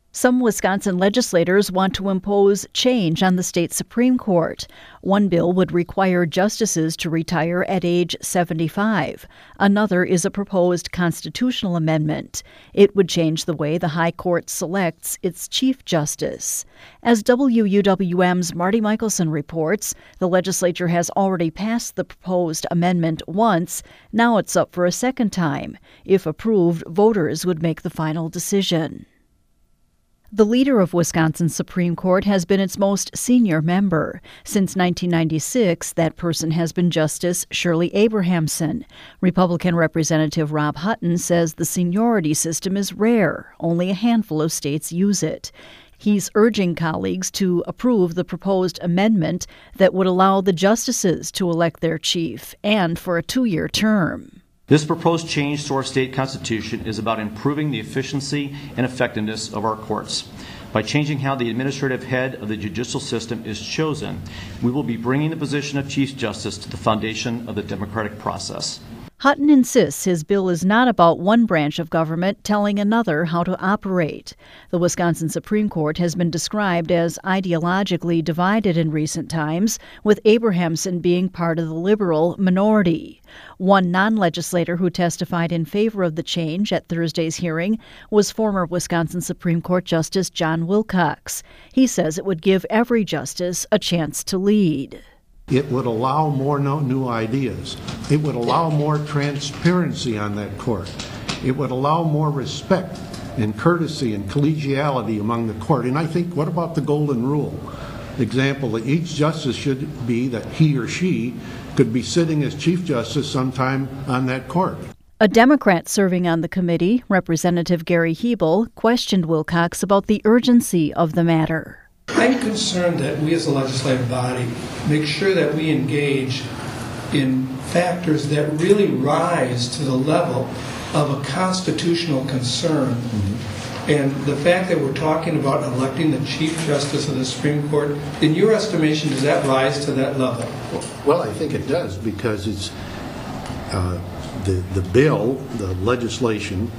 Some Wisconsin legislators want to impose change on the state Supreme Court. One bill would require justices to retire at age 75. Another is a proposed constitutional amendment. It would change the way the High Court selects its Chief Justice. As WUWM's Marty Michelson reports, the legislature has already passed the proposed amendment once. Now it's up for a second time. If approved, voters would make the final decision. The leader of Wisconsin's Supreme Court has been its most senior member. Since 1996, that person has been Justice Shirley Abrahamson. Republican Representative Rob Hutton says the seniority system is rare. Only a handful of states use it. He's urging colleagues to approve the proposed amendment that would allow the justices to elect their chief, and for a 2-year term. This proposed change to our state constitution is about improving the efficiency and effectiveness of our courts. By changing how the administrative head of the judicial system is chosen, we will be bringing the position of Chief Justice to the foundation of the democratic process. Hutton insists his bill is not about one branch of government telling another how to operate. The Wisconsin Supreme Court has been described as ideologically divided in recent times, with Abrahamson being part of the liberal minority. One non-legislator who testified in favor of the change at Thursday's hearing was former Wisconsin Supreme Court Justice John Wilcox. He says it would give every justice a chance to lead. It would allow more new ideas. It would allow more transparency on that court. It would allow more respect and courtesy and collegiality among the court. And I think, what about the golden rule? Example, that each justice should be that he or she could be sitting as Chief Justice sometime on that court. A Democrat serving on the committee, Representative Gary Hebel, questioned Wilcox about the urgency of the matter. I'm concerned that we as a legislative body make sure that we engage in factors that really rise to the level of a constitutional concern. Mm-hmm. And the fact that we're talking about electing the Chief Justice of the Supreme Court, in your estimation, does that rise to that level? Well, I think it does, because it's the bill, the legislation,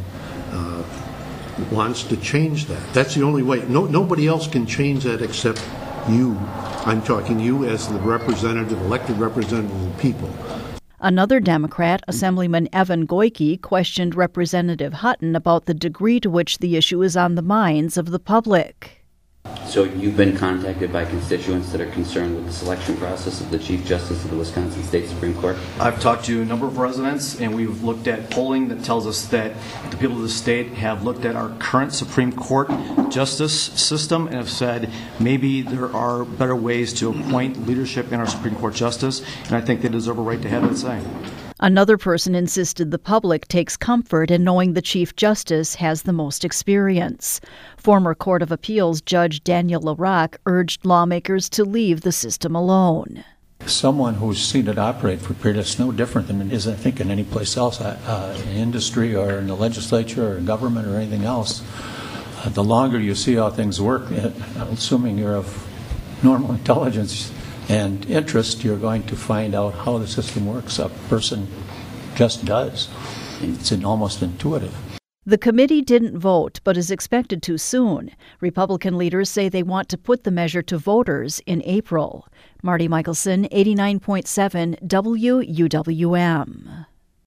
wants to change that. That's the only way. Nobody else can change that except you. I'm talking you as the representative, elected representative of the people. Another Democrat, Assemblyman Evan Goyke, questioned Representative Hutton about the degree to which the issue is on the minds of the public. So you've been contacted by constituents that are concerned with the selection process of the Chief Justice of the Wisconsin State Supreme Court? I've talked to a number of residents, and we've looked at polling that tells us that the people of the state have looked at our current Supreme Court justice system and have said maybe there are better ways to appoint leadership in our Supreme Court justice, and I think they deserve a right to have that say. Another person insisted the public takes comfort in knowing the Chief Justice has the most experience. Former Court of Appeals Judge Daniel LaRock urged lawmakers to leave the system alone. Someone who's seen it operate for a period, it's no different than it is, I think, in any place else, in industry or in the legislature or in government or anything else. The longer you see how things work, assuming you're of normal intelligence and interest, you're going to find out how the system works. A person just does. It's almost intuitive. The committee didn't vote, but is expected to soon. Republican leaders say they want to put the measure to voters in April. Marty Michelson, 89.7 WUWM.